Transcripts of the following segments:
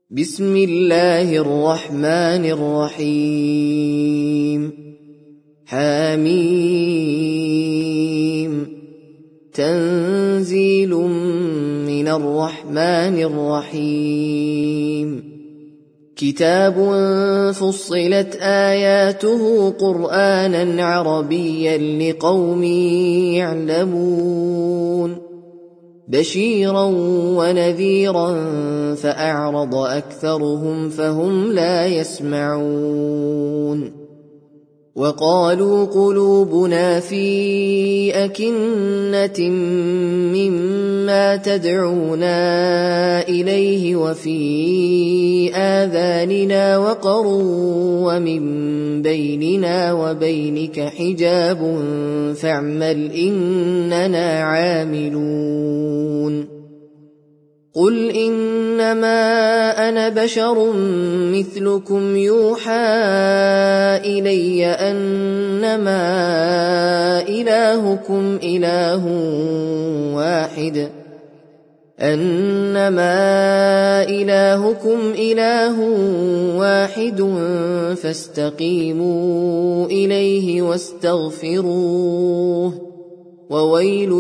بسم الله الرحمن الرحيم حميم تنزيل من الرحمن الرحيم كتاب فصلت آياته قرآنا عربيا لقوم يعلمون بشيرا ونذيرا فأعرض أكثرهم فهم لا يسمعون وقالوا قلوبنا في أكنة مما تدعونا إليه وفي آذاننا وقر ومن بيننا وبينك حجاب فاعمل إننا عاملون قل إنما أنا بشر مثلكم يوحى إلي أنما إلهكم إله واحد فاستقيموا إليه واستغفروه وويل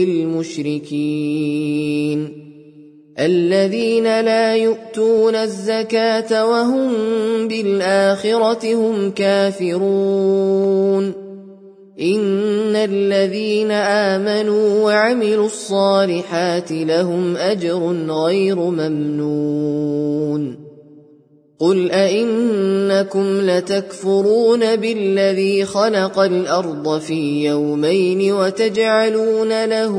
للمشركين الذين لا يؤتون الزكاة وهم بالآخرة هم كافرون إن الذين آمنوا وعملوا الصالحات لهم أجر غير ممنون قل أئنكم لتكفرون بالذي خلق الأرض في يومين وتجعلون له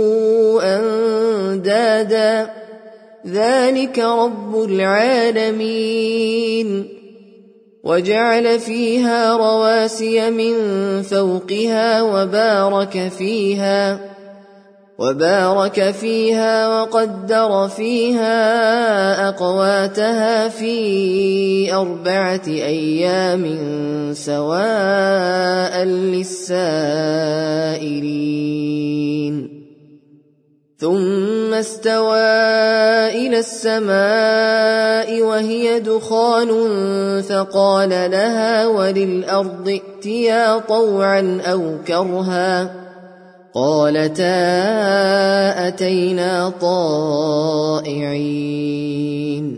أندادا ذلك رب العالمين وجعل فيها رواسي من فوقها وبارك فيها وقدر فيها أقواتها في 4 أيام سواء للسائلين ثم استوى إلى السماء وهي دخان فقال لها وللأرض ائتيا طوعا أو كرها قالتا أتينا طائعين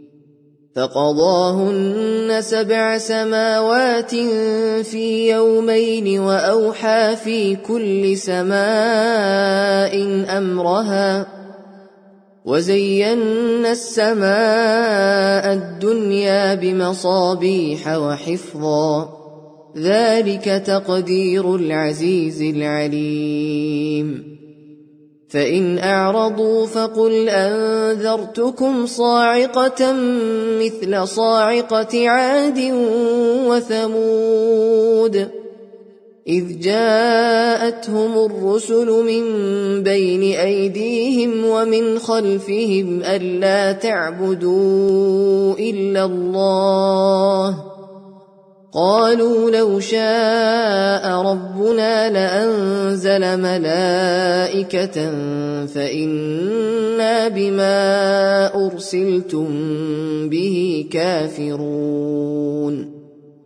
فقضاهن 7 سماوات في يومين وأوحى في كل سماء أمرها وزينا السماء الدنيا بمصابيح وحفظا ذلك تقدير العزيز العليم فإن أعرضوا فقل أنذرتكم صاعقة مثل صاعقة عاد وثمود إذ جاءتهم الرسل من بين أيديهم ومن خلفهم ألا تعبدوا إلا الله قالوا لو شاء ربنا لأنزل ملائكة فإنا بما أرسلتم به كافرون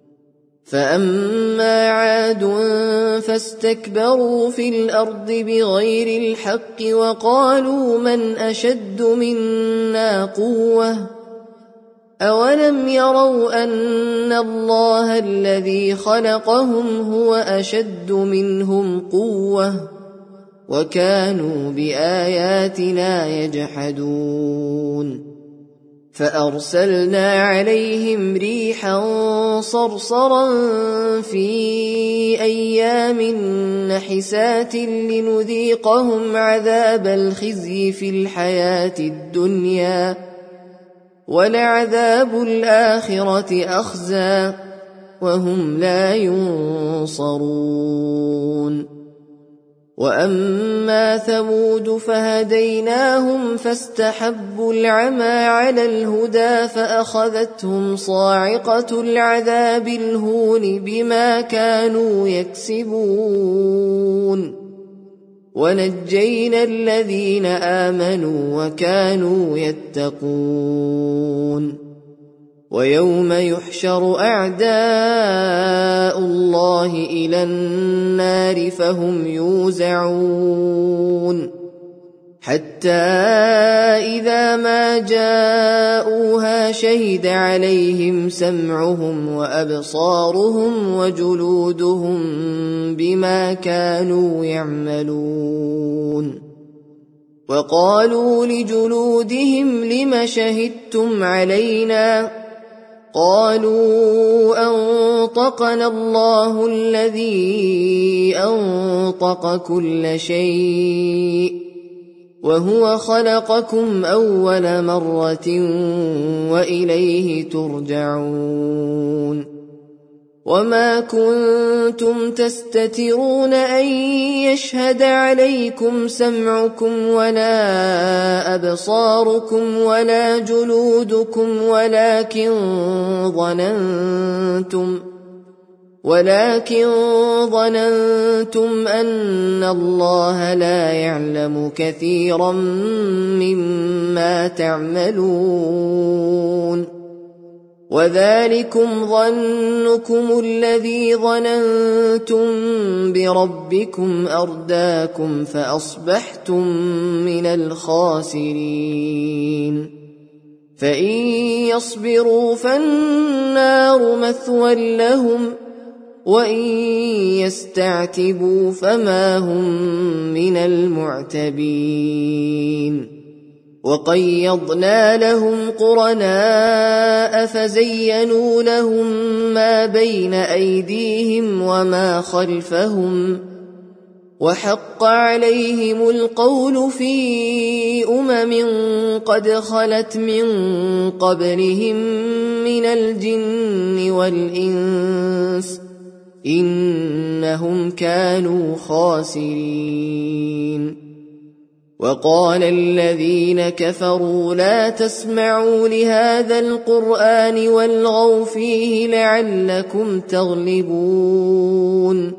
فأما عاد فاستكبروا في الأرض بغير الحق وقالوا من أشد منا قوة أولم يروا أن الله الذي خلقهم هو أشد منهم قوة وكانوا بآياتنا يجحدون فأرسلنا عليهم ريحا صرصرا في أيام نحسات لنذيقهم عذاب الخزي في الحياة الدنيا ولعذاب الآخرة أخزى وهم لا ينصرون وأما ثمود فهديناهم فاستحبوا العمى على الهدى فأخذتهم صاعقة العذاب الهون بما كانوا يكسبون ونجينا الذين آمنوا وكانوا يتقون ويوم يحشر أعداء الله إلى النار فهم يوزعون حتى إذا ما جاءوها شهد عليهم سمعهم وأبصارهم وجلودهم بما كانوا يعملون وقالوا لجلودهم لم شهدتم علينا قالوا أنطقنا الله الذي أنطق كل شيء وهو خلقكم أول مرة وإليه ترجعون وما كنتم تستترون أن يشهد عليكم سمعكم ولا أبصاركم ولا جلودكم ولكن ظننتم أن الله لا يعلم كثيرا مما تعملون وذلكم ظنكم الذي ظننتم بربكم أرداكم فأصبحتم من الخاسرين فإن يصبروا فالنار مثوى لهم وإن يستعتبوا فما هم من المعتبين وقيضنا لهم قرناء فزينوا لهم ما بين أيديهم وما خلفهم وحق عليهم القول في قد خلت من قبلهم من الجن والإنس إنهم كانوا خاسرين وقال الذين كفروا لا تسمعوا لهذا القرآن والغوا فيه لعلكم تغلبون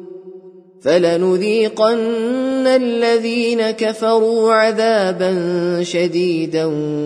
فلنذيقن الذين كفروا عذابا شديدا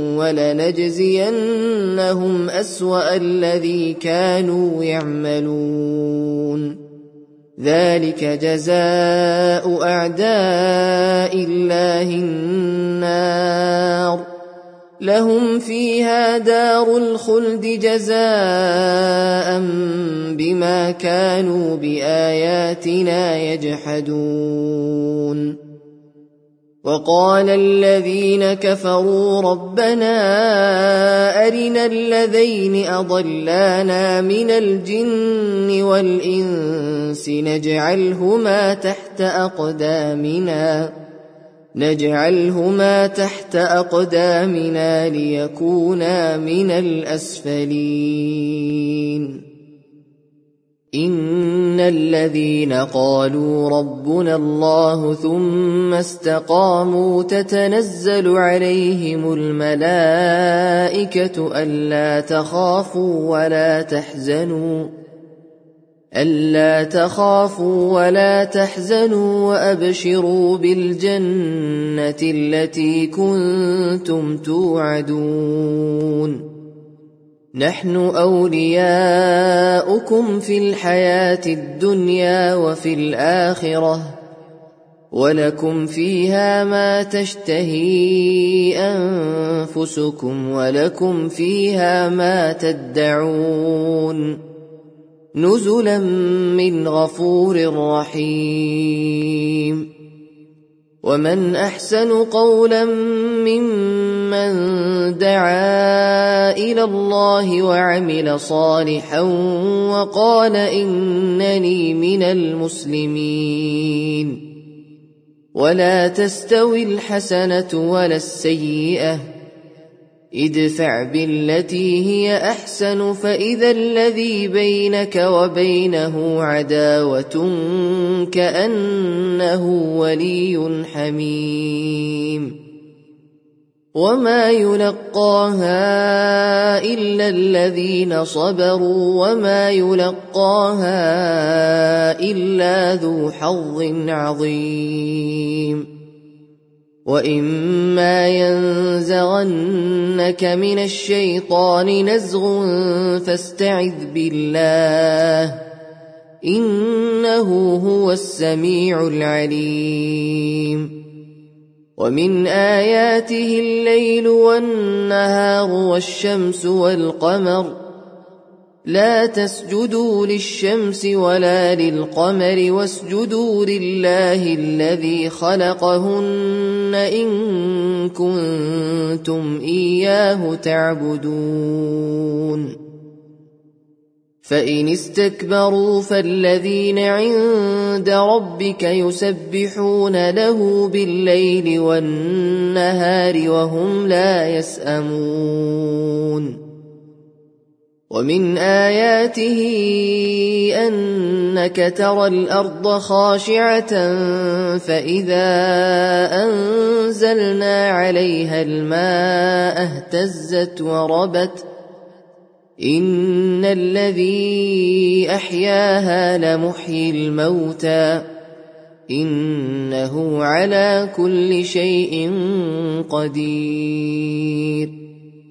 ولنجزينهم أسوأ الذي كانوا يعملون ذلك جزاء أعداء الله النار لهم فيها دار الخلد جزاء بما كانوا بآياتنا يجحدون وقال الذين كفروا ربنا أرنا الذين أضلانا من الجن والإنس نجعلهما تحت أقدامنا ليكونا من الأسفلين إن الذين قالوا ربنا الله ثم استقاموا تتنزل عليهم الملائكة ألا تخافوا ولا تحزنوا وأبشروا بالجنة التي كنتم توعدون نحن أولياؤكم في الحياة الدنيا وفي الآخرة ولكم فيها ما تشتهي أنفسكم ولكم فيها ما تدعون نزلا من غفور رحيم ومن أحسن قولا ممن دعا إلى الله وعمل صالحا وقال إنني من المسلمين ولا تستوي الحسنة ولا السيئة ادفع بالتي هي أحسن فإذا الذي بينك وبينه عداوة كأنه ولي حميم وما يلقاها إلا الذين صبروا وما يلقاها إلا ذو حظ عظيم وإما ينزغنك من الشيطان نزغ فاستعذ بالله إنه هو السميع العليم ومن آياته الليل والنهار والشمس والقمر لا تسجدوا للشمس ولا للقمر واسجدوا لله الذي خلقهن إن كنتم إياه تعبدون فإن استكبروا فالذين عند ربك يسبحون له بالليل والنهار وهم لا يسأمون ومن آياته أنك ترى الأرض خاشعة فإذا أنزلنا عليها الماء اهتزت وربت إن الذي أحياها لمحيي الموتى إنه على كل شيء قدير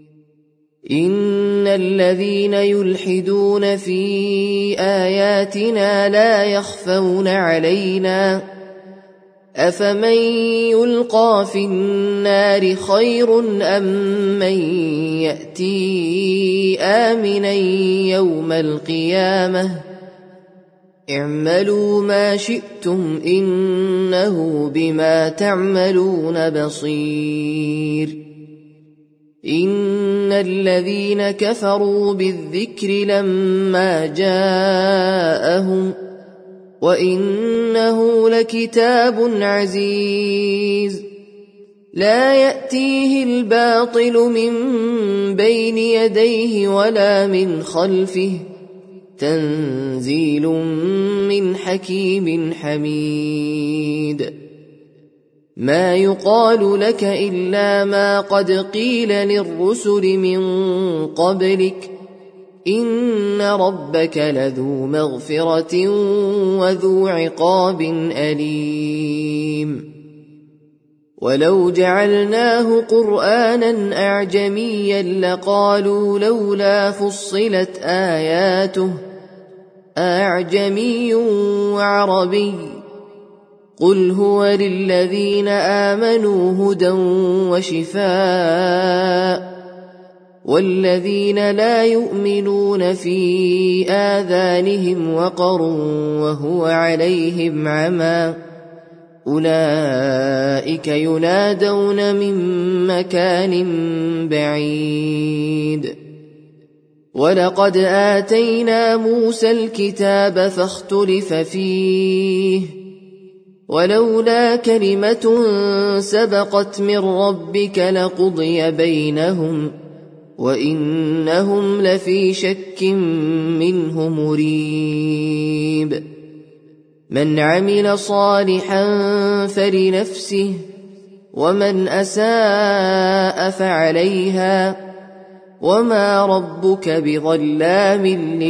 إن الذين يلحدون في آياتنا لا يخفون علينا أفمن يلقى في النار خير أم من يأتي آمنا يوم القيامة اعملوا ما شئتم إنه بما تعملون بصير إن الذين كفروا بالذكر لما جاءهم وإنه لكتاب عزيز لا يأتيه الباطل من بين يديه ولا من خلفه تنزيل من حكيم حميد ما يقال لك إلا ما قد قيل للرسل من قبلك إن ربك لذو مغفرة وذو عقاب أليم ولو جعلناه قرآنا أعجميا لقالوا لولا فصلت آياته أعجمي وعربي قل هو للذين آمنوا هدى وشفاء والذين لا يؤمنون في آذانهم وقر وهو عليهم عمى أولئك ينادون من مكان بعيد ولقد آتينا موسى الكتاب فاختلف فيه ولولا كلمة سبقت من ربك لقضي بينهم وإنهم لفي شك منه مريب من عمل صالحا فلنفسه ومن أساء فعليها وما ربك بظلام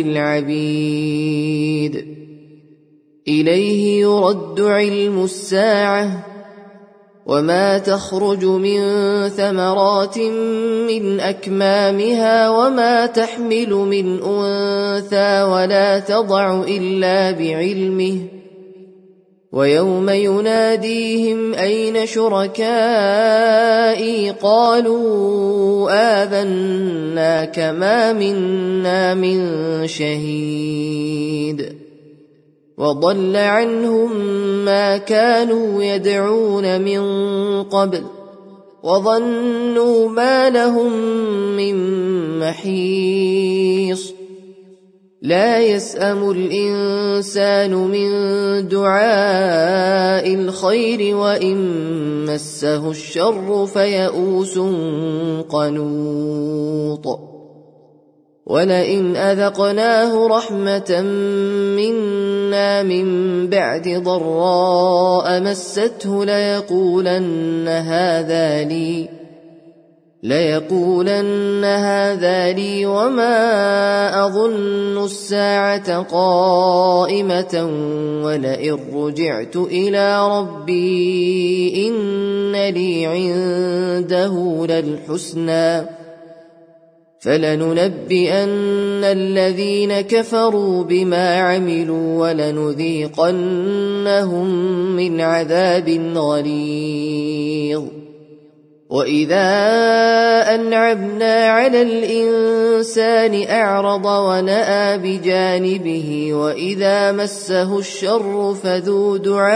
للعبيد إليه يرد علم الساعة وما تخرج من ثمرات من أكمامها وما تحمل من أنثى ولا تضع إلا بعلمه ويوم يناديهم أين شركائي قالوا آذناك ما منا من شهيد وضل عنهم ما كانوا يدعون من قبل وظنوا ما لهم من محيص لا يسأم الإنسان من دعاء الخير وإن مسه الشر فيئوس قنوط ولئن أذقناه رحمة منا من بعد ضراء مسته ليقولن هذا لي ليقولن هذا لي وما أظن الساعة قائمة ولئن رجعت إلى ربي إن لي عنده للحسنى فلننبئن الذين كفروا بما عملوا ولنذيقنهم من عذاب غليظ وإذا أنعمنا على الإنسان أعرض ونأى بجانبه وإذا مسه الشر فذو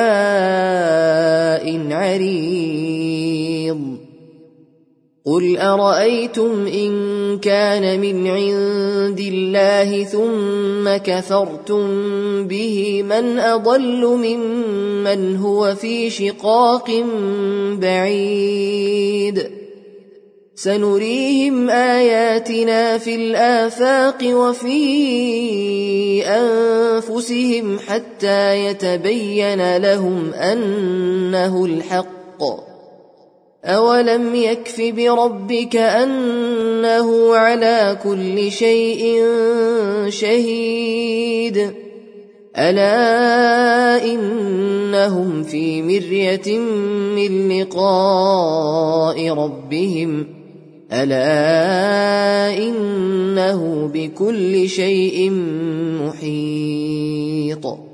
دعاء عريض قل أرأيتم إن كان من عند الله ثم كفرتم به من أضل ممن هو في شقاق بعيد سنريهم آياتنا في الآفاق وفي أنفسهم حتى يتبين لهم أنه الحق أولم يكف بربك أنه على كل شيء شهيد ألا إنهم في مرية من لقاء ربهم ألا إنه بكل شيء محيط